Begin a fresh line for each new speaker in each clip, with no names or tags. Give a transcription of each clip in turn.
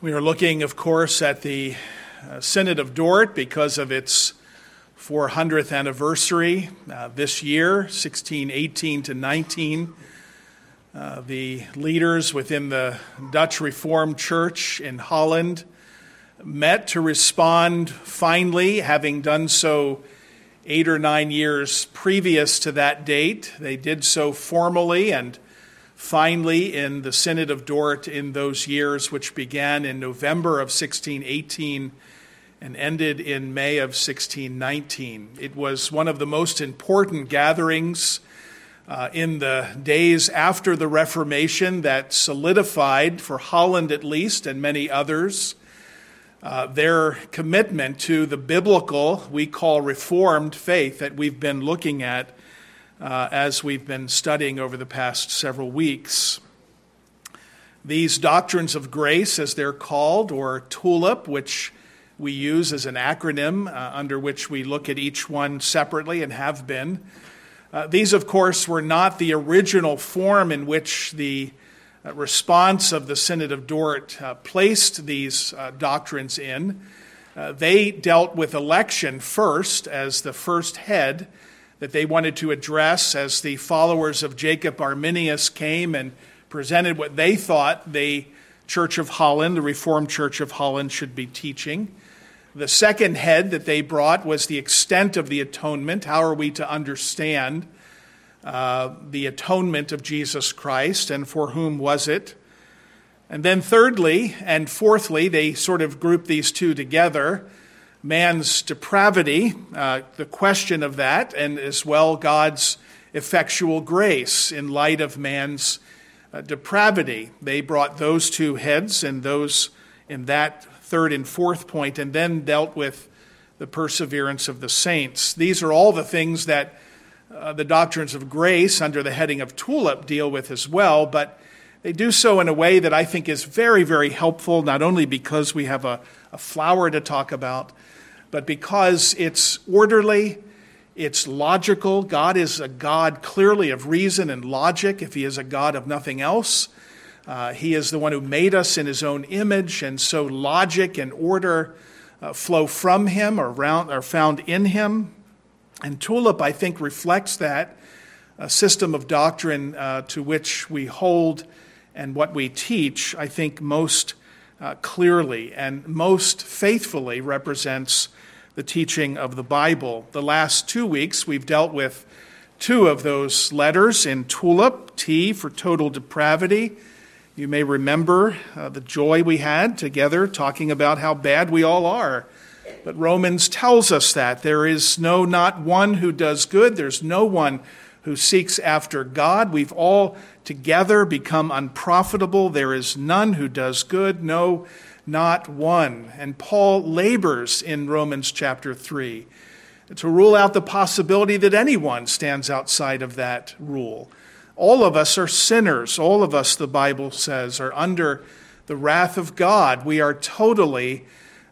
We are looking, of course, at the Synod of Dort because of its 400th anniversary this year, 1618 to 19. The leaders within the Dutch Reformed Church in Holland met to respond finally, having done so 8 or 9 years previous to that date. They did so formally and finally in the Synod of Dort in those years, which began in November of 1618 and ended in May of 1619. It was one of the most important gatherings in the days after the Reformation that solidified, for Holland at least, and many others, their commitment to the biblical, we call Reformed faith, that we've been looking at as we've been studying over the past several weeks. These doctrines of grace, as they're called, or TULIP, which we use as an acronym under which we look at each one separately and have been. These, of course, were not the original form in which the response of the Synod of Dort placed these doctrines in. They dealt with election first as the first head that they wanted to address as the followers of Jacob Arminius came and presented what they thought the Church of Holland, the Reformed Church of Holland, should be teaching. The second head that they brought was the extent of the atonement. How are we to understand the atonement of Jesus Christ, and for whom was it? And then thirdly and fourthly, they sort of group these two together. Man's depravity, the question of that, and as well God's effectual grace in light of man's depravity. They brought those two heads and those in that third and fourth point, and then dealt with the perseverance of the saints. These are all the things that the doctrines of grace under the heading of TULIP deal with as well, but they do so in a way that I think is very, very helpful, not only because we have a flower to talk about, but because it's orderly, it's logical. God is a God clearly of reason and logic, if he is a God of nothing else. He is the one who made us in his own image, and so logic and order flow from him or are found in him. And TULIP, I think, reflects that system of doctrine to which we hold and what we teach, I think, most clearly and most faithfully represents the teaching of the Bible. The last 2 weeks, we've dealt with two of those letters in TULIP, T for total depravity. You may remember the joy we had together talking about how bad we all are. But Romans tells us that there is not one who does good. There's no one who seeks after God. We've all together become unprofitable. There is none who does good, no, not one. And Paul labors in Romans chapter 3 to rule out the possibility that anyone stands outside of that rule. All of us are sinners. All of us, the Bible says, are under the wrath of God. We are totally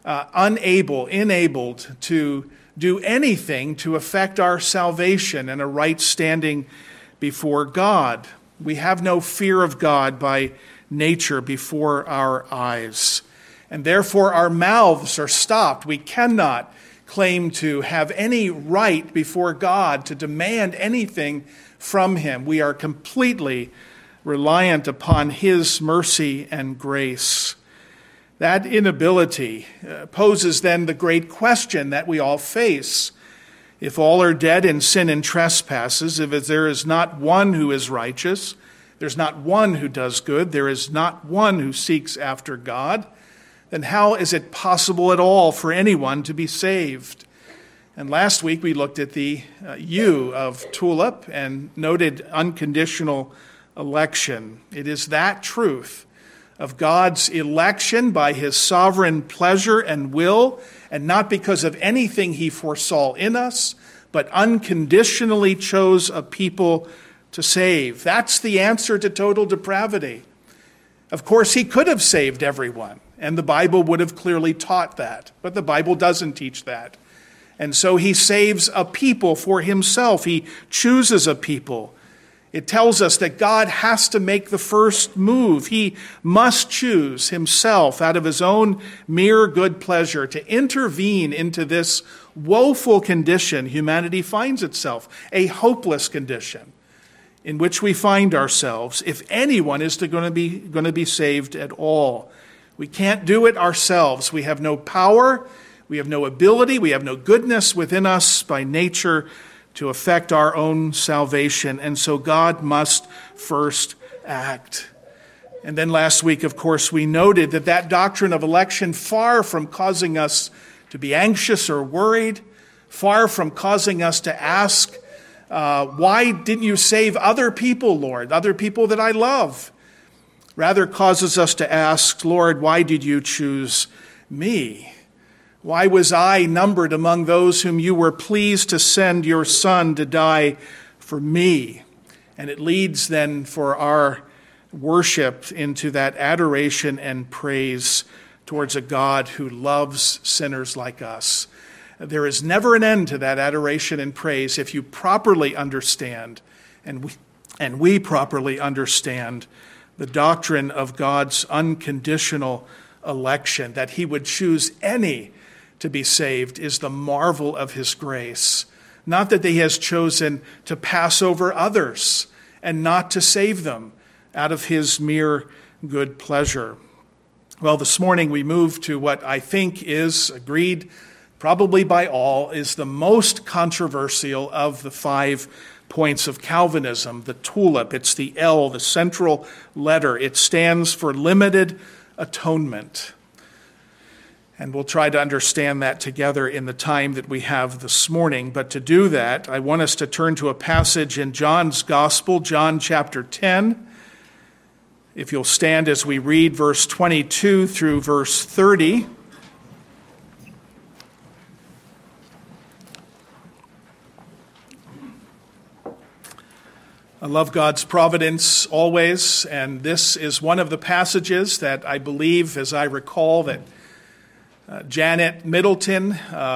enabled to do anything to affect our salvation and a right standing before God. We have no fear of God by nature before our eyes. And therefore our mouths are stopped. We cannot claim to have any right before God to demand anything from him. We are completely reliant upon his mercy and grace. That inability poses then the great question that we all face. If all are dead in sin and trespasses, if there is not one who is righteous, there's not one who does good, there is not one who seeks after God, then how is it possible at all for anyone to be saved? And last week we looked at the U of TULIP and noted unconditional election. It is that truth of God's election by his sovereign pleasure and will, and not because of anything he foresaw in us, but unconditionally chose a people to save. That's the answer to total depravity. Of course, he could have saved everyone, and the Bible would have clearly taught that, but the Bible doesn't teach that. And so he saves a people for himself. He chooses a people. It tells us that God has to make the first move. He must choose himself out of his own mere good pleasure to intervene into this woeful condition humanity finds itself, a hopeless condition in which we find ourselves if anyone is going to be saved at all. We can't do it ourselves. We have no power, we have no ability, we have no goodness within us by nature to effect our own salvation. And so God must first act. And then last week, of course, we noted that doctrine of election, far from causing us to be anxious or worried, far from causing us to ask, why didn't you save other people, Lord, other people that I love? Rather causes us to ask, Lord, why did you choose me? Why was I numbered among those whom you were pleased to send your Son to die for me? And it leads then for our worship into that adoration and praise towards a God who loves sinners like us. There is never an end to that adoration and praise if you properly understand, and we properly understand, the doctrine of God's unconditional election, that he would choose any to be saved is the marvel of his grace. Not that he has chosen to pass over others and not to save them out of his mere good pleasure. Well, this morning we move to what I think is agreed probably by all is the most controversial of the 5 points of Calvinism, the tulip. It's the L, the central letter. It stands for limited atonement. And we'll try to understand that together in the time that we have this morning. But to do that, I want us to turn to a passage in John's Gospel, John chapter 10. If you'll stand as we read verse 22 through verse 30. I love God's providence always, and this is one of the passages that I believe, as I recall, that Janet Middleton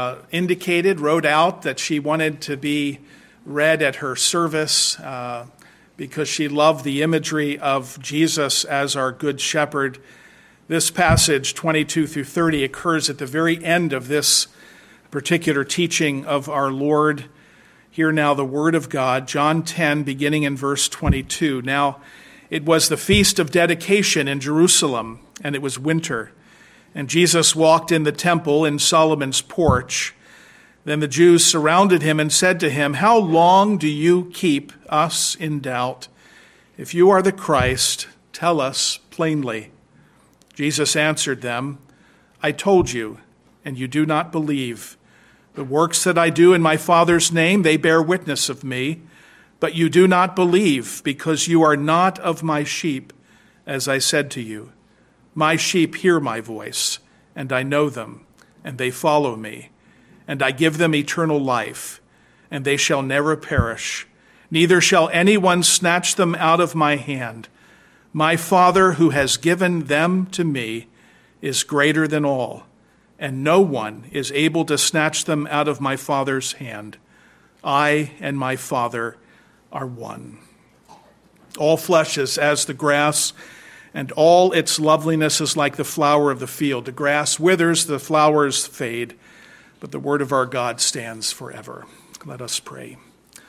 wrote out that she wanted to be read at her service because she loved the imagery of Jesus as our good shepherd. This passage, 22 through 30, occurs at the very end of this particular teaching of our Lord. Hear now the word of God, John 10, beginning in verse 22. Now, it was the feast of dedication in Jerusalem, and it was winter. And Jesus walked in the temple in Solomon's porch. Then the Jews surrounded him and said to him, "How long do you keep us in doubt? If you are the Christ, tell us plainly." Jesus answered them, "I told you, and you do not believe. The works that I do in my Father's name, they bear witness of me. But you do not believe, because you are not of my sheep, as I said to you. My sheep hear my voice, and I know them, and they follow me. And I give them eternal life, and they shall never perish. Neither shall anyone snatch them out of my hand. My Father, who has given them to me, is greater than all, and no one is able to snatch them out of my Father's hand. I and my Father are one. All flesh is as the grass, and all its loveliness is like the flower of the field. The grass withers, the flowers fade, but the word of our God stands forever. Let us pray.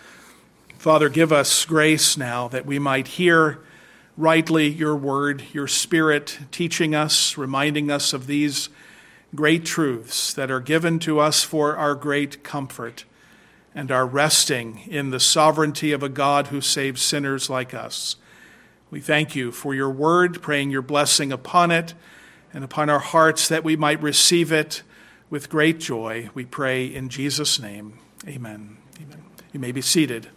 Father, give us grace now that we might hear rightly your word, your Spirit teaching us, reminding us of these great truths that are given to us for our great comfort and our resting in the sovereignty of a God who saves sinners like us. We thank you for your word, praying your blessing upon it and upon our hearts that we might receive it with great joy. We pray in Jesus' name. Amen. Amen. You may be seated.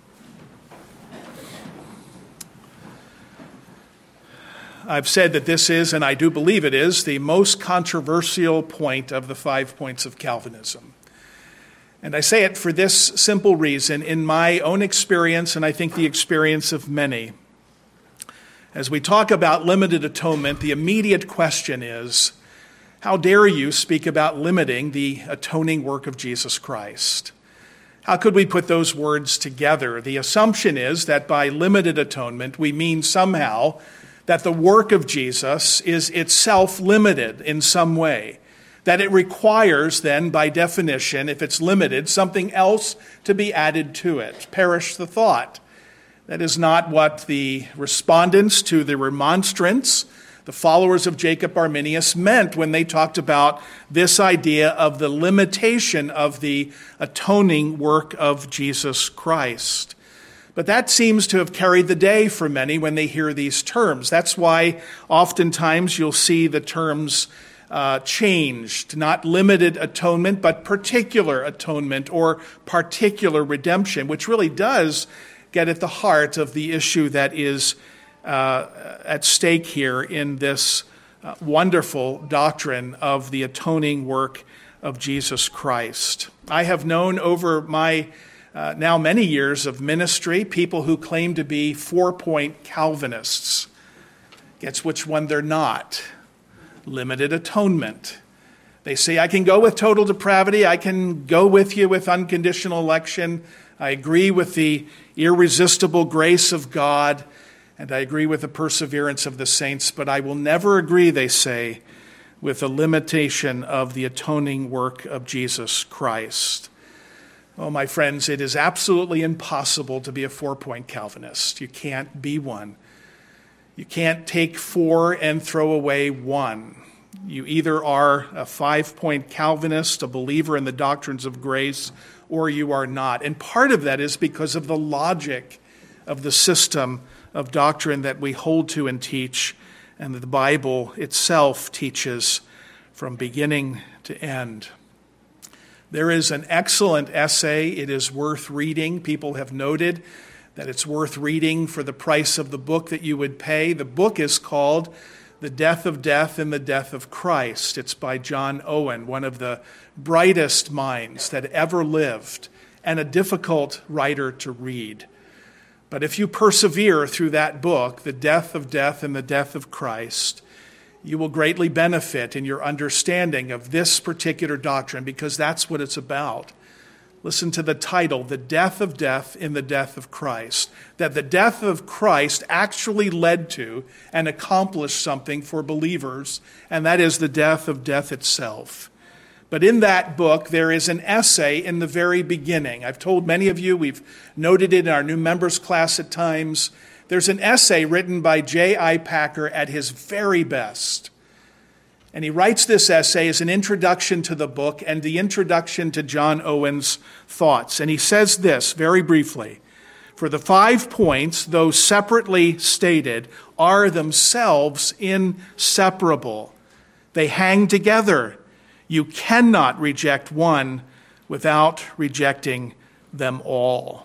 I've said that this is, and I do believe it is, the most controversial point of the 5 points of Calvinism. And I say it for this simple reason. In my own experience, and I think the experience of many, as we talk about limited atonement, the immediate question is, how dare you speak about limiting the atoning work of Jesus Christ? How could we put those words together? The assumption is that by limited atonement, we mean somehow that the work of Jesus is itself limited in some way, that it requires then, by definition, if it's limited, something else to be added to it. Perish the thought. That is not what the respondents to the remonstrance, the followers of Jacob Arminius, meant when they talked about this idea of the limitation of the atoning work of Jesus Christ. But that seems to have carried the day for many when they hear these terms. That's why oftentimes you'll see the terms changed, not limited atonement, but particular atonement or particular redemption, which really does get at the heart of the issue that is at stake here in this wonderful doctrine of the atoning work of Jesus Christ. I have known over my now many years of ministry people who claim to be 4-point Calvinists. Guess which one they're not? Limited atonement. They say, I can go with total depravity. I can go with you with unconditional election. I agree with the irresistible grace of God, and I agree with the perseverance of the saints, but I will never agree, they say, with the limitation of the atoning work of Jesus Christ. Oh, my friends, it is absolutely impossible to be a 4-point Calvinist. You can't be one. You can't take 4 and throw away 1. You either are a 5-point Calvinist, a believer in the doctrines of grace, or you are not. And part of that is because of the logic of the system of doctrine that we hold to and teach, and that the Bible itself teaches from beginning to end. There is an excellent essay. It is worth reading. People have noted that it's worth reading for the price of the book that you would pay. The book is called The Death of Death and the Death of Christ. It's by John Owen, one of the brightest minds that ever lived, and a difficult writer to read. But if you persevere through that book, The Death of Death and the Death of Christ, you will greatly benefit in your understanding of this particular doctrine, because that's what it's about. Listen to the title, The Death of Death in the Death of Christ. That the death of Christ actually led to and accomplished something for believers, and that is the death of death itself. But in that book, there is an essay in the very beginning. I've told many of you, we've noted it in our new members class at times. There's an essay written by J.I. Packer at his very best. And he writes this essay as an introduction to the book and the introduction to John Owen's thoughts. And he says this very briefly: for the 5 points, though separately stated, are themselves inseparable. They hang together. You cannot reject one without rejecting them all.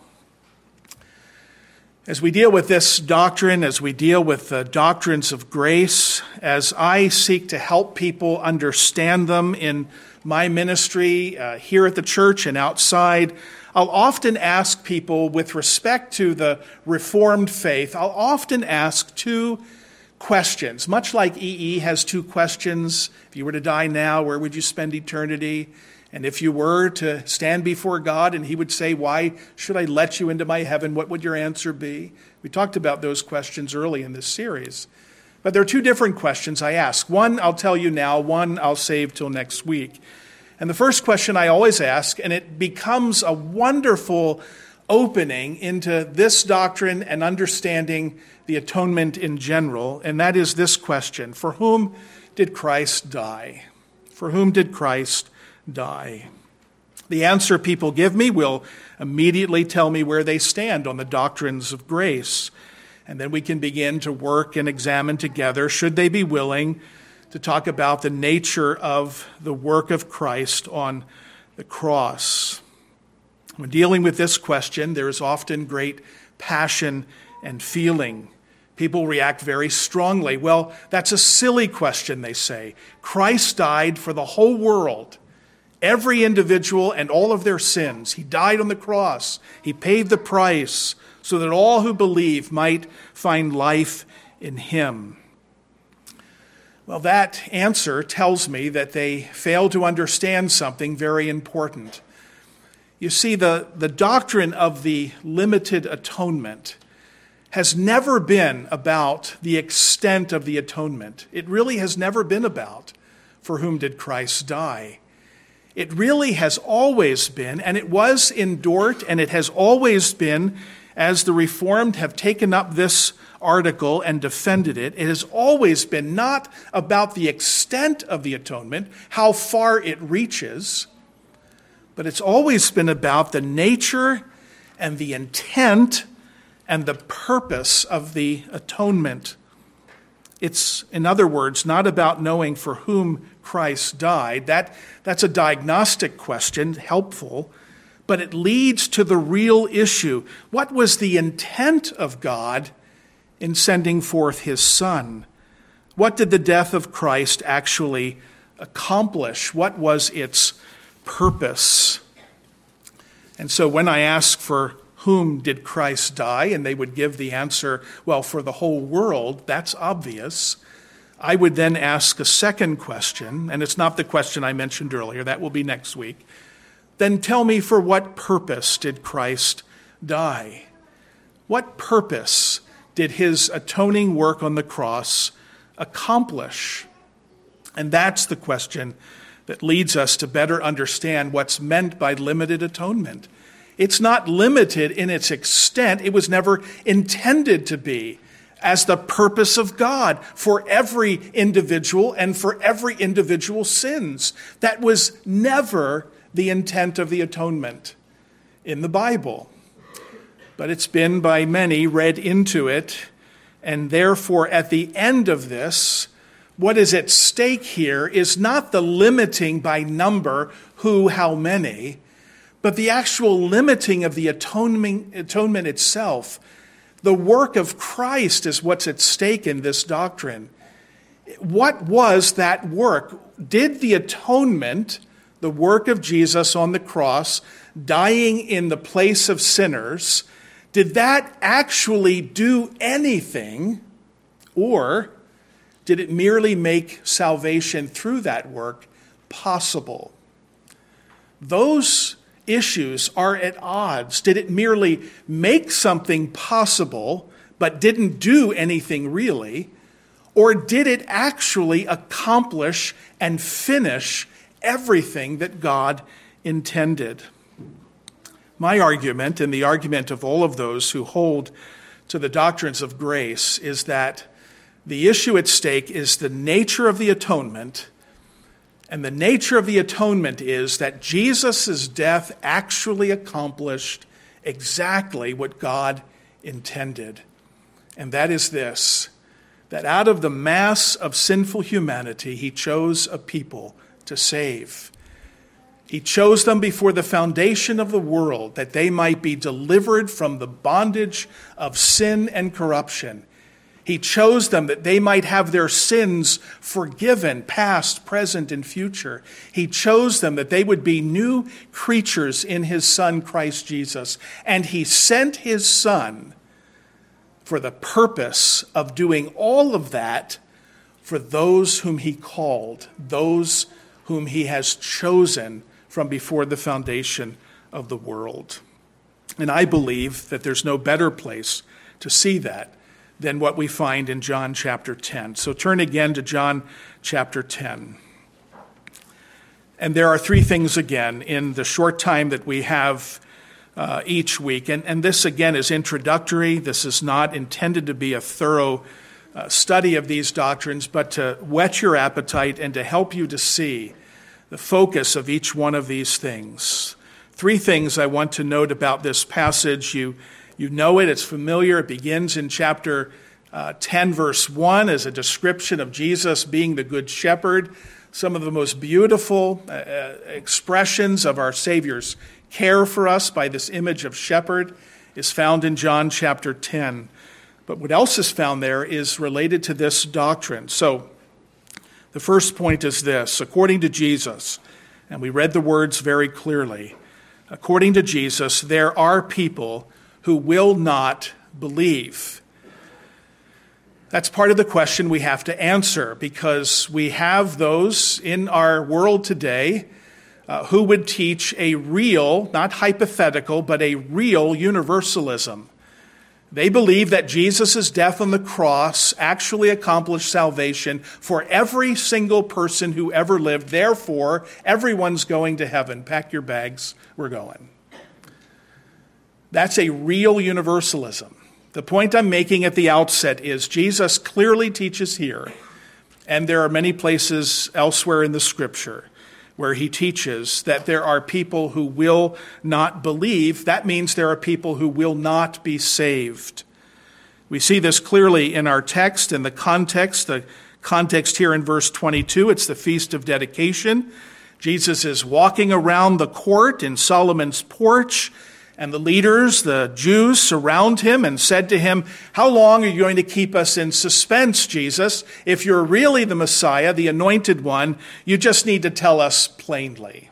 As we deal with this doctrine, as we deal with the doctrines of grace, as I seek to help people understand them in my ministry here at the church and outside, I'll often ask people, with respect to the Reformed faith, I'll often ask 2 questions. Much like E.E. has 2 questions. If you were to die now, where would you spend eternity? And if you were to stand before God and he would say, why should I let you into my heaven? What would your answer be? We talked about those questions early in this series. But there are 2 different questions I ask. One I'll tell you now, one I'll save till next week. And the first question I always ask, and it becomes a wonderful opening into this doctrine and understanding the atonement in general, and that is this question: for whom did Christ die? For whom did Christ die? The answer people give me will immediately tell me where they stand on the doctrines of grace. And then we can begin to work and examine together, should they be willing, to talk about the nature of the work of Christ on the cross. When dealing with this question, there is often great passion and feeling. People react very strongly. Well, that's a silly question, they say. Christ died for the whole world, every individual and all of their sins. He died on the cross. He paid the price so that all who believe might find life in him. Well, that answer tells me that they fail to understand something very important. You see, the doctrine of the limited atonement has never been about the extent of the atonement. It really has never been about for whom did Christ die. It really has always been, and it was in Dort, and it has always been, as the Reformed have taken up this article and defended it, it has always been not about the extent of the atonement, how far it reaches, but it's always been about the nature and the intent and the purpose of the atonement. It's, in other words, not about knowing for whom Christ died. That's a diagnostic question, helpful, but it leads to the real issue. What was the intent of God in sending forth his Son? What did the death of Christ actually accomplish? What was its purpose? And so when I ask for whom did Christ die, and they would give the answer, well, for the whole world, that's obvious, I would then ask a second question, and it's not the question I mentioned earlier, that will be next week. Then tell me, for what purpose did Christ die? What purpose did his atoning work on the cross accomplish? And that's the question that leads us to better understand what's meant by limited atonement. It's not limited in its extent. It was never intended to be as the purpose of God for every individual and for every individual's sins. That was never the intent of the atonement in the Bible. But it's been by many read into it, and therefore at the end of this, what is at stake here is not the limiting by number, who, how many, but the actual limiting of the atonement itself. The work of Christ is what's at stake in this doctrine. What was that work? Did the atonement, the work of Jesus on the cross, dying in the place of sinners, did that actually do anything, or did it merely make salvation through that work possible? Those issues are at odds. Did it merely make something possible but didn't do anything really? Or did it actually accomplish and finish everything that God intended? My argument, and the argument of all of those who hold to the doctrines of grace, is that the issue at stake is the nature of the atonement. And the nature of the atonement is that Jesus' death actually accomplished exactly what God intended. And that is this, that out of the mass of sinful humanity, he chose a people to save. He chose them before the foundation of the world, that they might be delivered from the bondage of sin and corruption. He chose them that they might have their sins forgiven, past, present, and future. He chose them that they would be new creatures in his Son, Christ Jesus. And he sent his Son for the purpose of doing all of that for those whom he called, those whom he has chosen from before the foundation of the world. And I believe that there's no better place to see that than what we find in John chapter 10. So turn again to John chapter 10. And there are three things again in the short time that we have each week. And this again is introductory. This is not intended to be a thorough study of these doctrines, but to whet your appetite and to help you to see the focus of each one of these things. Three things I want to note about this passage. You know it, it's familiar. It begins in chapter 10, verse 1, as a description of Jesus being the good shepherd. Some of the most beautiful expressions of our Savior's care for us by this image of shepherd is found in John chapter 10. But what else is found there is related to this doctrine. So the first point is this: according to Jesus, and we read the words very clearly, according to Jesus, there are people who will not believe. That's part of the question we have to answer, because we have those in our world today who would teach a real, not hypothetical, but a real universalism. They believe that Jesus' death on the cross actually accomplished salvation for every single person who ever lived. Therefore, everyone's going to heaven. Pack your bags, we're going. That's a real universalism. The point I'm making at the outset is Jesus clearly teaches here, and there are many places elsewhere in the Scripture where he teaches that there are people who will not believe. That means there are people who will not be saved. We see this clearly in our text, in the context here in verse 22. It's the Feast of Dedication. Jesus is walking around the court in Solomon's porch, and the leaders, the Jews, surround him and said to him, "How long are you going to keep us in suspense, Jesus? If you're really the Messiah, the Anointed One, you just need to tell us plainly.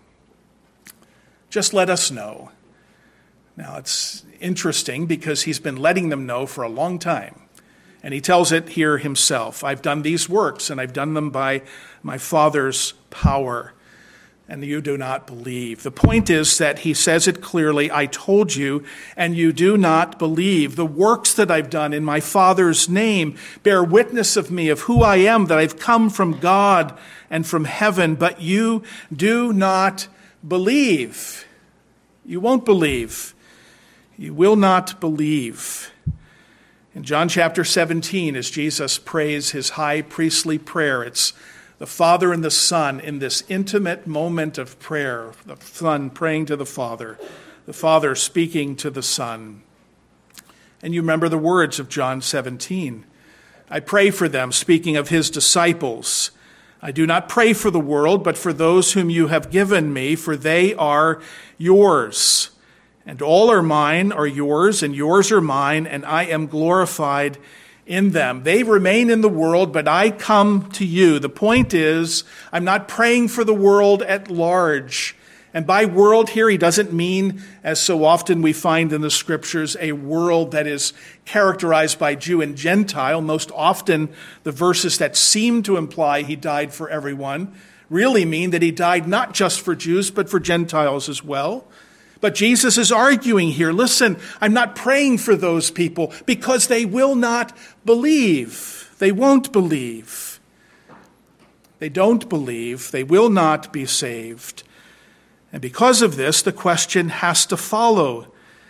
Just let us know." Now, it's interesting because he's been letting them know for a long time. And he tells it here himself. "I've done these works, and I've done them by my Father's power. And you do not believe." The point is that he says it clearly, "I told you, and you do not believe. The works that I've done in my Father's name bear witness of me, of who I am, that I've come from God and from heaven, but you do not believe." You won't believe. You will not believe. In John chapter 17, as Jesus prays his high priestly prayer, it's the Father and the Son in this intimate moment of prayer, the Son praying to the Father speaking to the Son. And you remember the words of John 17. "I pray for them," speaking of his disciples. "I do not pray for the world, but for those whom you have given me, for they are yours. And all are mine, are yours, and yours are mine, and I am glorified in them. They remain in the world, but I come to you." The point is, I'm not praying for the world at large. And by world here, he doesn't mean, as so often we find in the Scriptures, a world that is characterized by Jew and Gentile. Most often, the verses that seem to imply he died for everyone really mean that he died not just for Jews, but for Gentiles as well. But Jesus is arguing here, listen, I'm not praying for those people because they will not believe. They won't believe. They don't believe. They will not be saved. And because of this, the question has to follow.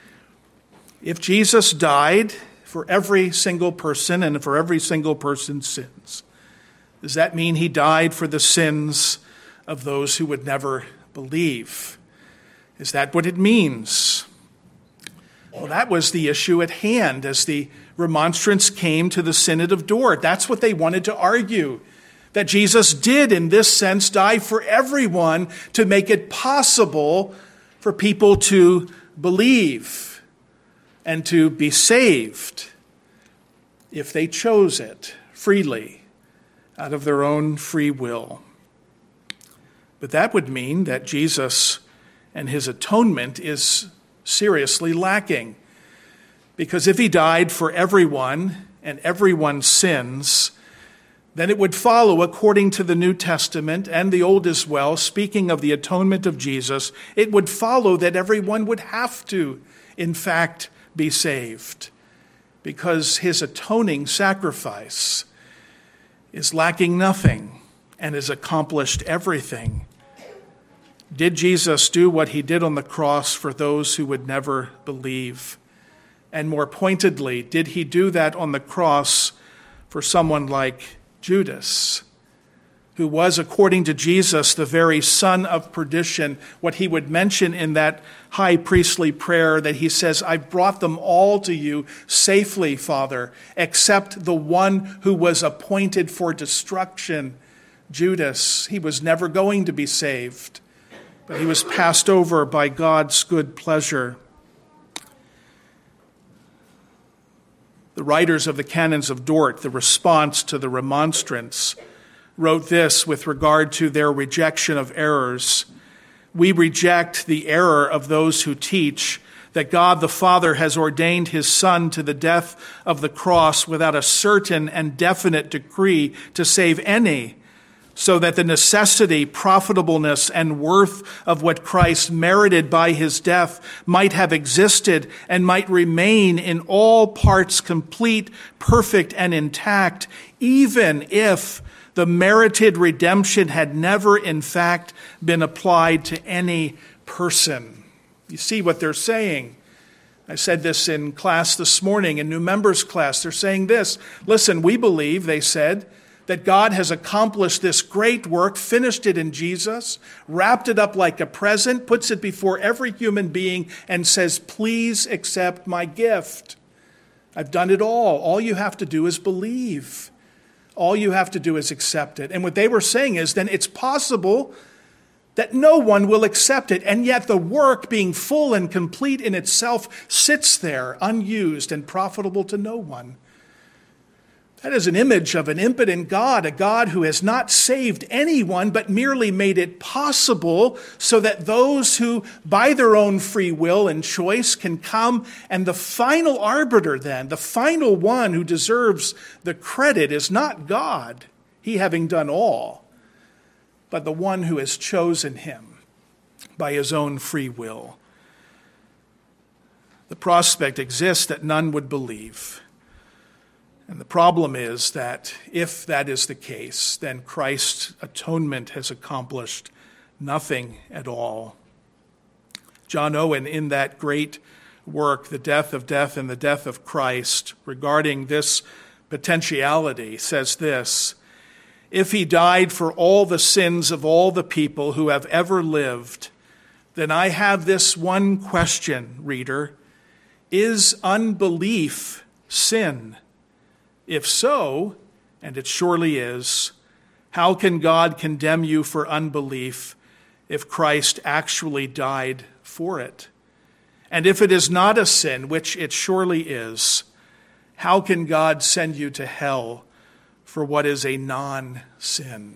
If Jesus died for every single person and for every single person's sins, does that mean he died for the sins of those who would never believe? Is that what it means? Well, that was the issue at hand as the remonstrance came to the Synod of Dort. That's what they wanted to argue, that Jesus did, in this sense, die for everyone to make it possible for people to believe and to be saved if they chose it freely out of their own free will. But that would mean that Jesus and his atonement is seriously lacking. Because if he died for everyone and everyone's sins, then it would follow, according to the New Testament and the Old as well, speaking of the atonement of Jesus, it would follow that everyone would have to, in fact, be saved. Because his atoning sacrifice is lacking nothing and has accomplished everything. Did Jesus do what he did on the cross for those who would never believe? And more pointedly, did he do that on the cross for someone like Judas, who was, according to Jesus, the very son of perdition? What he would mention in that high priestly prayer that he says, "I've brought them all to you safely, Father, except the one who was appointed for destruction." Judas, he was never going to be saved, but he was passed over by God's good pleasure. The writers of the Canons of Dort, the response to the remonstrance, wrote this with regard to their rejection of errors. "We reject the error of those who teach that God the Father has ordained his Son to the death of the cross without a certain and definite decree to save any, so that the necessity, profitableness, and worth of what Christ merited by his death might have existed and might remain in all parts complete, perfect, and intact, even if the merited redemption had never, in fact, been applied to any person. You see what they're saying. I said this in class this morning, in new members class. They're saying this. Listen, we believe, they said, that God has accomplished this great work, finished it in Jesus, wrapped it up like a present, puts it before every human being, and says, please accept my gift. I've done it all. All you have to do is believe. All you have to do is accept it. And what they were saying is, then it's possible that no one will accept it, and yet the work, being full and complete in itself, sits there unused and profitable to no one. That is an image of an impotent God, a God who has not saved anyone, but merely made it possible so that those who, by their own free will and choice, can come, and the final arbiter then, the final one who deserves the credit is not God, he having done all, but the one who has chosen him by his own free will. The prospect exists that none would believe. And the problem is that if that is the case, then Christ's atonement has accomplished nothing at all. John Owen, in that great work, The Death of Death and the Death of Christ, regarding this potentiality, says this: if he died for all the sins of all the people who have ever lived, then I have this one question, reader: is unbelief sin? If so, and it surely is, how can God condemn you for unbelief if Christ actually died for it? And if it is not a sin, which it surely is, how can God send you to hell for what is a non-sin?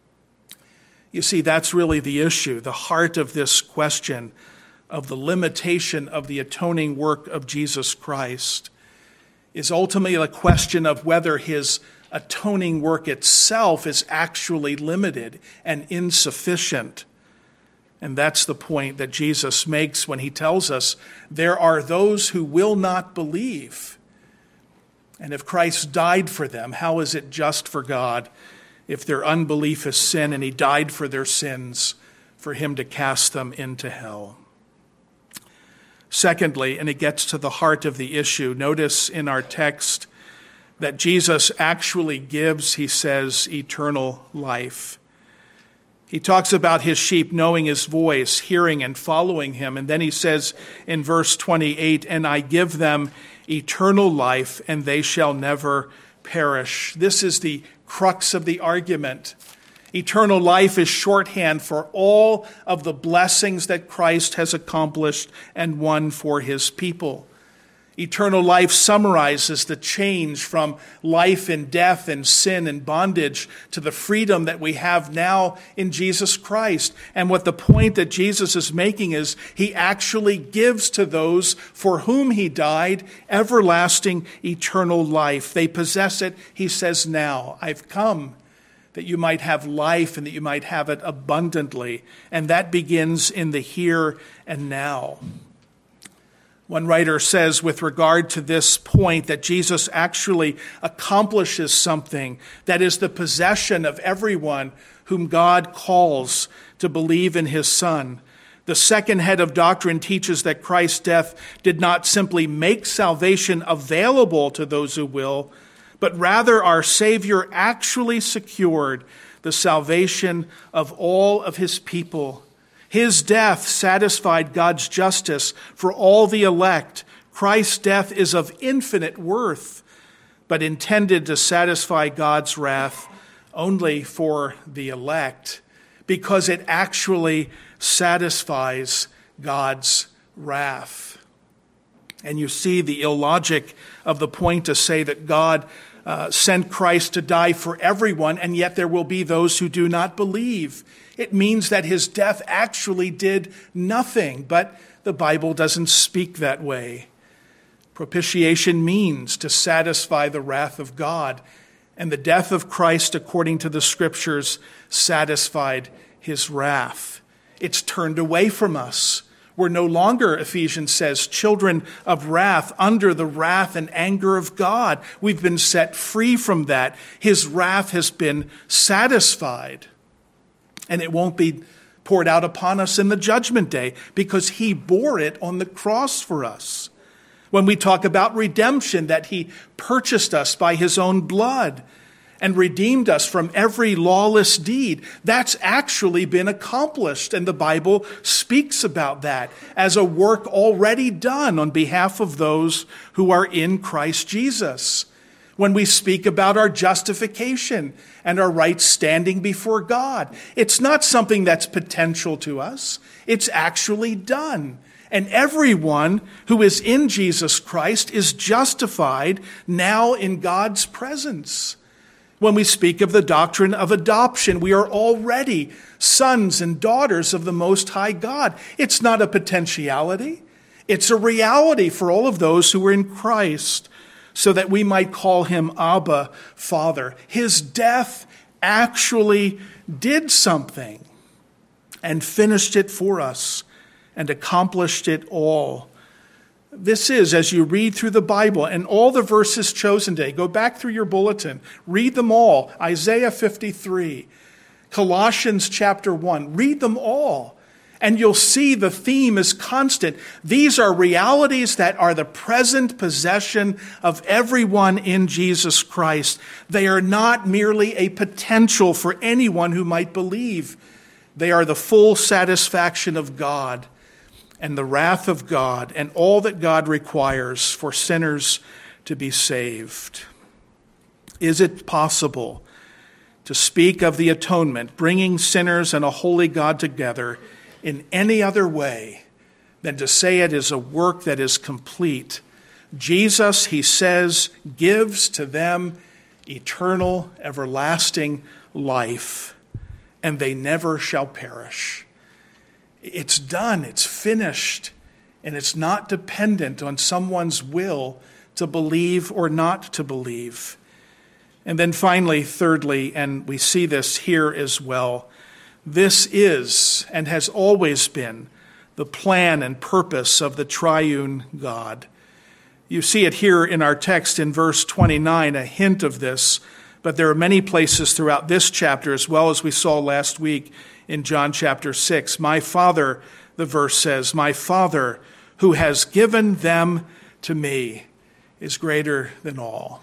You see, that's really the issue, the heart of this question of the limitation of the atoning work of Jesus Christ is ultimately a question of whether his atoning work itself is actually limited and insufficient. And that's the point that Jesus makes when he tells us there are those who will not believe. And if Christ died for them, how is it just for God, if their unbelief is sin and he died for their sins, for him to cast them into hell? Secondly, and it gets to the heart of the issue, notice in our text that Jesus actually gives, he says, eternal life. He talks about his sheep knowing his voice, hearing and following him. And then he says in verse 28, and I give them eternal life, and they shall never perish. This is the crux of the argument. Eternal life is shorthand for all of the blessings that Christ has accomplished and won for his people. Eternal life summarizes the change from life in death and sin and bondage to the freedom that we have now in Jesus Christ. And what the point that Jesus is making is he actually gives to those for whom he died everlasting eternal life. They possess it, he says, now. I've come that you might have life and that you might have it abundantly. And that begins in the here and now. One writer says with regard to this point that Jesus actually accomplishes something that is the possession of everyone whom God calls to believe in his Son. The second head of doctrine teaches that Christ's death did not simply make salvation available to those who will, but rather our Savior actually secured the salvation of all of his people. His death satisfied God's justice for all the elect. Christ's death is of infinite worth, but intended to satisfy God's wrath only for the elect, because it actually satisfies God's wrath. And you see the illogic of the point to say that God sent Christ to die for everyone, and yet there will be those who do not believe. It means that his death actually did nothing, but the Bible doesn't speak that way. Propitiation means to satisfy the wrath of God, And the death of Christ, according to the Scriptures, satisfied his wrath. It's turned away from us. We're no longer, Ephesians says, children of wrath, under the wrath and anger of God. We've been set free from that. His wrath has been satisfied. And it won't be poured out upon us in the judgment day because he bore it on the cross for us. When we talk about redemption, that he purchased us by his own blood and redeemed us from every lawless deed, that's actually been accomplished. And the Bible speaks about that as a work already done on behalf of those who are in Christ Jesus. When we speak about our justification and our right standing before God, it's not something that's potential to us. It's actually done. And everyone who is in Jesus Christ is justified now in God's presence. When we speak of the doctrine of adoption, we are already sons and daughters of the Most High God. It's not a potentiality. It's a reality for all of those who are in Christ, so that we might call him Abba, Father. His death actually did something and finished it for us and accomplished it all. This is, as you read through the Bible and all the verses chosen today, go back through your bulletin, read them all. Isaiah 53, Colossians chapter 1, read them all. And you'll see the theme is constant. These are realities that are the present possession of everyone in Jesus Christ. They are not merely a potential for anyone who might believe. They are the full satisfaction of God and the wrath of God and all that God requires for sinners to be saved. Is it possible to speak of the atonement, bringing sinners and a holy God together, in any other way than to say it is a work that is complete? Jesus, he says, gives to them eternal, everlasting life, and they never shall perish. It's done, it's finished, and it's not dependent on someone's will to believe or not to believe. And then finally, thirdly, and we see this here as well, this is and has always been the plan and purpose of the triune God. You see it here in our text in verse 29, a hint of this, but there are many places throughout this chapter, as well as we saw last week in John chapter 6. My Father, the verse says, my Father who has given them to me is greater than all.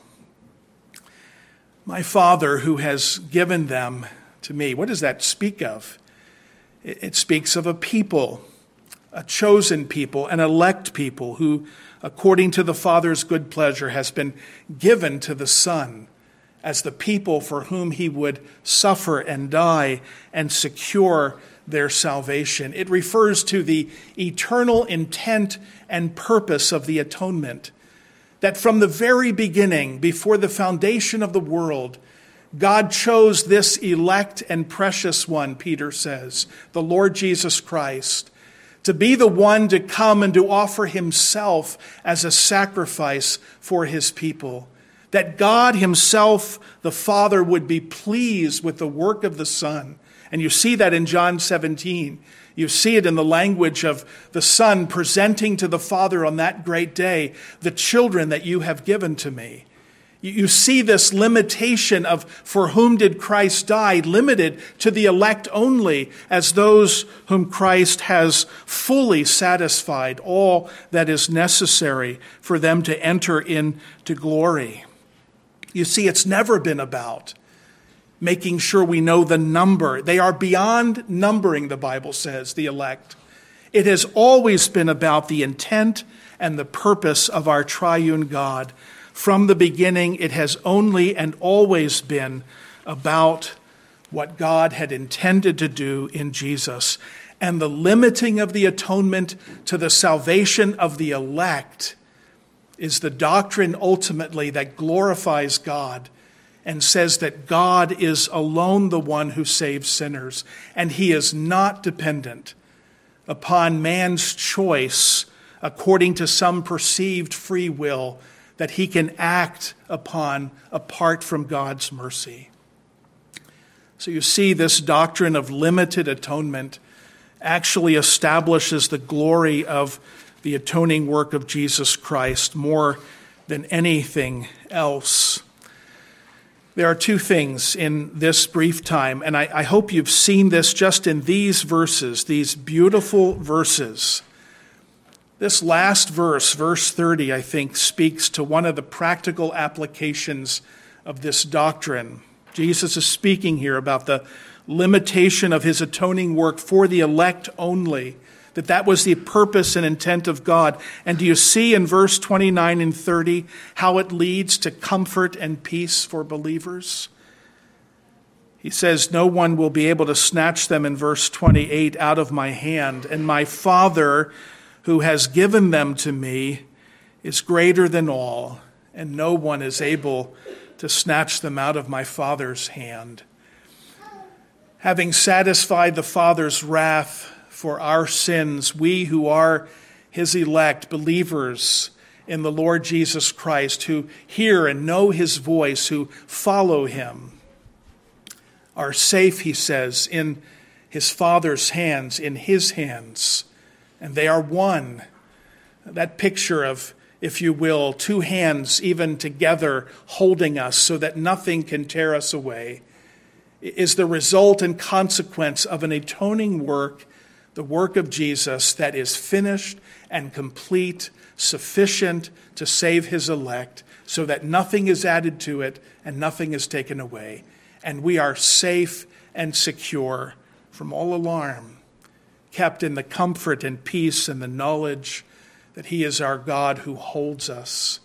My Father who has given them to me. What does that speak of? It speaks of a people, a chosen people, an elect people who, according to the Father's good pleasure, has been given to the Son as the people for whom he would suffer and die and secure their salvation. It refers to the eternal intent and purpose of the atonement, that from the very beginning, before the foundation of the world, God chose this elect and precious one, Peter says, the Lord Jesus Christ, to be the one to come and to offer himself as a sacrifice for his people. That God himself, the Father, would be pleased with the work of the Son. And you see that in John 17. You see it in the language of the Son presenting to the Father on that great day, the children that you have given to me. You see this limitation of for whom did Christ die, limited to the elect only, as those whom Christ has fully satisfied all that is necessary for them to enter into glory. You see, it's never been about making sure we know the number. They are beyond numbering, the Bible says, the elect. It has always been about the intent and the purpose of our triune God. From the beginning, it has only and always been about what God had intended to do in Jesus. And the limiting of the atonement to the salvation of the elect is the doctrine ultimately that glorifies God and says that God is alone the one who saves sinners, and he is not dependent upon man's choice according to some perceived free will that he can act upon apart from God's mercy. So you see, this doctrine of limited atonement actually establishes the glory of the atoning work of Jesus Christ more than anything else. There are two things in this brief time, and I hope you've seen this just in these verses, these beautiful verses. This last verse, verse 30, I think, speaks to one of the practical applications of this doctrine. Jesus is speaking here about the limitation of his atoning work for the elect only, that was the purpose and intent of God. And do you see in verse 29 and 30 how it leads to comfort and peace for believers? He says, no one will be able to snatch them, in verse 28, out of my hand. And my Father, who has given them to me, is greater than all, and no one is able to snatch them out of my Father's hand. Having satisfied the Father's wrath for our sins, we who are his elect, believers in the Lord Jesus Christ, who hear and know his voice, who follow him, are safe, he says, in his Father's hands, in his hands, and they are one. That picture of, if you will, two hands even together holding us so that nothing can tear us away, is the result and consequence of an atoning work, the work of Jesus that is finished and complete, sufficient to save his elect, so that nothing is added to it and nothing is taken away. And we are safe and secure from all alarm, kept in the comfort and peace and the knowledge that he is our God who holds us.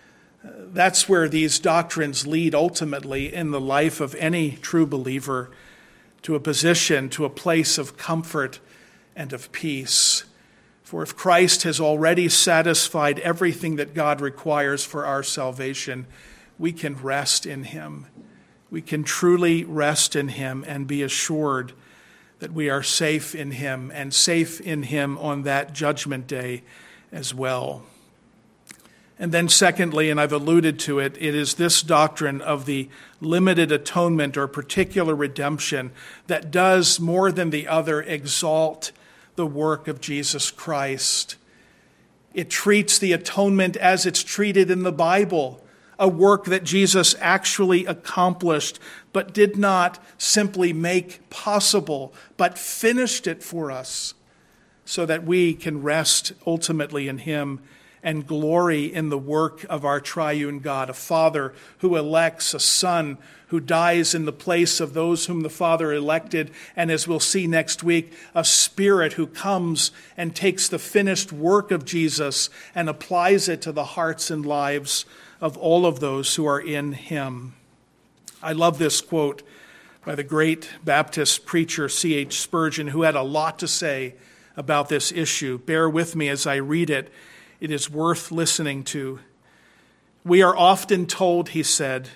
That's where these doctrines lead ultimately in the life of any true believer, to a position, to a place of comfort and of peace. For if Christ has already satisfied everything that God requires for our salvation, we can rest in him. We can truly rest in him and be assured that we are safe in him, and safe in him on that judgment day as well. And then secondly, and I've alluded to it, it is this doctrine of the limited atonement or particular redemption that does more than the other exalt the work of Jesus Christ. It treats the atonement as it's treated in the Bible, a work that Jesus actually accomplished, but did not simply make possible, but finished it for us, so that we can rest ultimately in him and glory in the work of our triune God, a Father who elects, a Son who dies in the place of those whom the Father elected, and as we'll see next week, a Spirit who comes and takes the finished work of Jesus and applies it to the hearts and lives of all of those who are in him. I love this quote by the great Baptist preacher C.H. Spurgeon, who had a lot to say about this issue. Bear with me as I read it. It is worth listening to. We are often told, he said,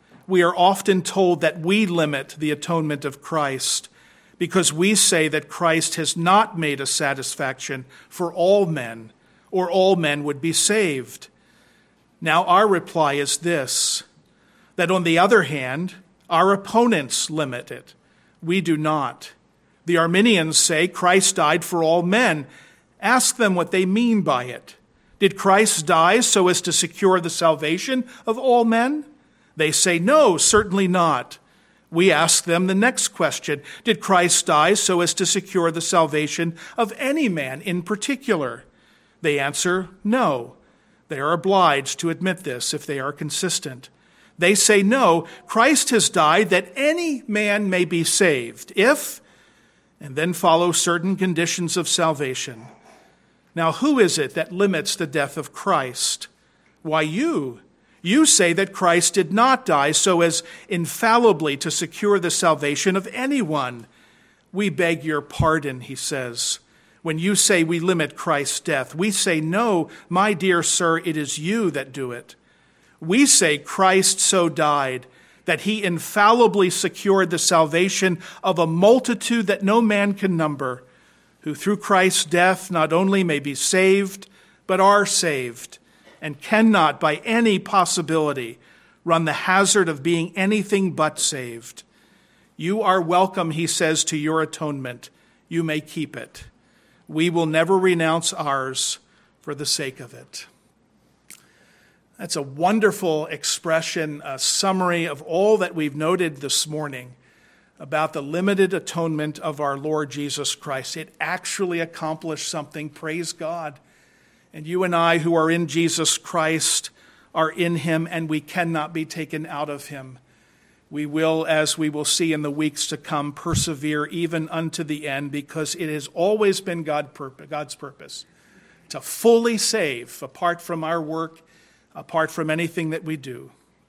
that we limit the atonement of Christ because we say that Christ has not made a satisfaction for all men, or all men would be saved. Now our reply is this, that on the other hand, our opponents limit it. We do not. The Arminians say Christ died for all men. Ask them what they mean by it. Did Christ die so as to secure the salvation of all men? They say, no, certainly not. We ask them the next question. Did Christ die so as to secure the salvation of any man in particular? They answer, no. They are obliged to admit this if they are consistent. They say, no, Christ has died that any man may be saved, if, and then follow certain conditions of salvation. Now, who is it that limits the death of Christ? Why, you. You say that Christ did not die so as infallibly to secure the salvation of anyone. We beg your pardon, he says. When you say we limit Christ's death, we say, no, my dear sir, it is you that do it. We say Christ so died that he infallibly secured the salvation of a multitude that no man can number, who through Christ's death not only may be saved, but are saved, and cannot by any possibility run the hazard of being anything but saved. You are welcome, he says, to your atonement. You may keep it. We will never renounce ours for the sake of it. That's a wonderful expression, a summary of all that we've noted this morning about the limited atonement of our Lord Jesus Christ. It actually accomplished something, praise God. And you and I who are in Jesus Christ are in him, and we cannot be taken out of him. We will, as we will see in the weeks to come, persevere even unto the end, because it has always been God's purpose to fully save, apart from our work, apart from anything that we do.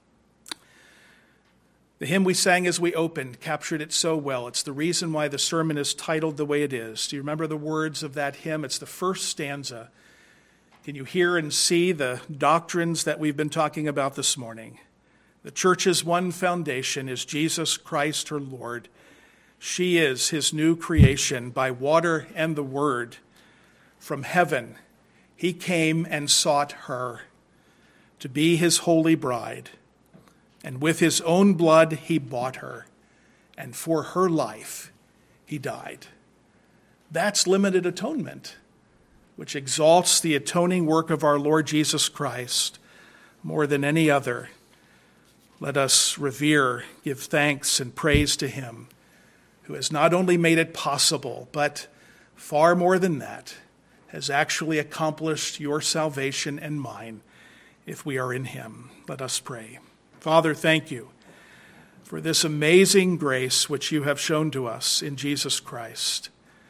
The hymn we sang as we opened captured it so well. It's the reason why the sermon is titled the way it is. Do you remember the words of that hymn? It's the first stanza. Can you hear and see the doctrines that we've been talking about this morning? The church's one foundation is Jesus Christ, her Lord. She is his new creation by water and the word. From heaven, he came and sought her to be his holy bride. And with his own blood, he bought her. And for her life, he died. That's limited atonement, which exalts the atoning work of our Lord Jesus Christ more than any other. Let us revere, give thanks and praise to him who has not only made it possible, but far more than that, has actually accomplished your salvation and mine if we are in him. Let us pray. Father, thank you for this amazing grace which you have shown to us in Jesus Christ.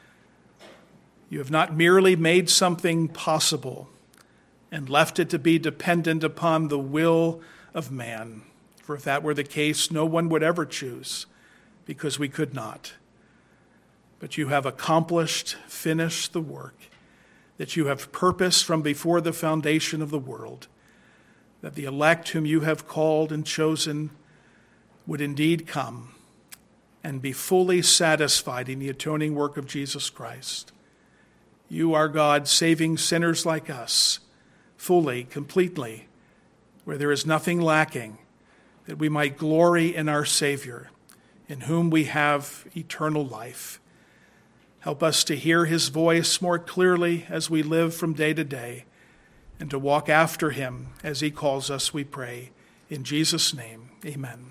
You have not merely made something possible and left it to be dependent upon the will of man. For if that were the case, no one would ever choose, because we could not. But you have accomplished, finished the work that you have purposed from before the foundation of the world, that the elect whom you have called and chosen would indeed come and be fully satisfied in the atoning work of Jesus Christ. You are God, saving sinners like us, fully, completely, where there is nothing lacking, that we might glory in our Savior, in whom we have eternal life. Help us to hear his voice more clearly as we live from day to day, and to walk after him as he calls us, we pray. In Jesus' name, amen.